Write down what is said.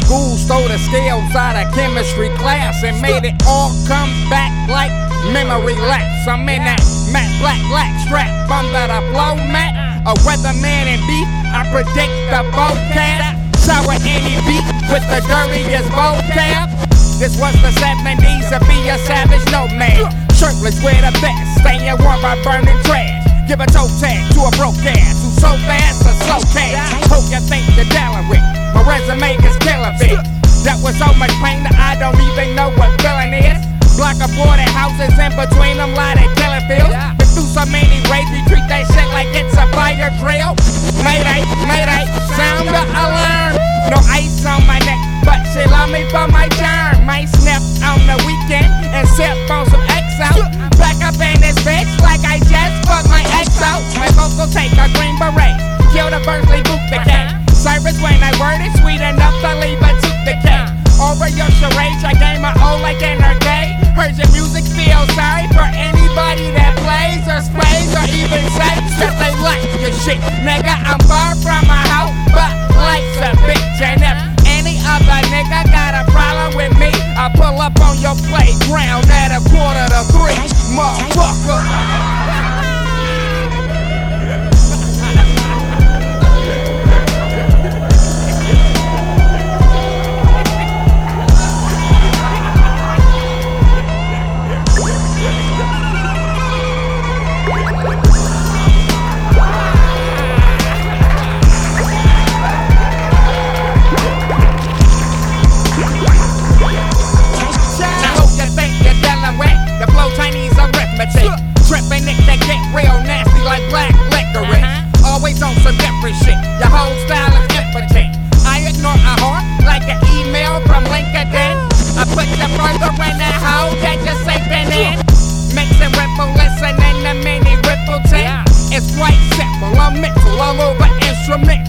school stole the scales out of chemistry class and made it all come back like memory lapse. I'm in that matte black strap under the flow mat. A weatherman in beef, I predict the vocab. Shower any beat with the dirtiest vocab. This was the 70s, to be a savage nomad. Shirtless with a vest, staying warm by burning trash. Give a toe tag to a broke ass who's so fast, a slow cash. Hope you think you're dealing with my resume is killing it. That was so much pain that I don't even know what feeling is. Block of boarded houses in between them, lie they killing fields. Been through so many raids, we treat that shit like it's a fire drill. Mayday, mayday, sound the alarm. No ice on my neck, but she love me for my charm. Might snap on the weekend and sip on some XO. Back up in this bitch like I just fucked my XO. My folks will take a green beret, kill the birds, leave boot the cat. Cyrus when I word it, sweet enough to leave a tooth decay. Over your charades, I gave my old like in her day. Heard your music, feel sorry for anybody that plays or sprays or even says that they like your shit. Nigga, I'm far from my house, but life's a bitch. And if any other nigga got a problem with me, I pull up on your playground at 2:45, motherfucker. Trippin' it, they get real nasty like black licorice. Always on some different shit, your whole style is impotent. I ignore a heart like an email from LinkedIn. I put you further in that hole that you're sinking in. Mixing ripple, listening to mini ripple tip. It's quite simple, I'm mental all over instrument.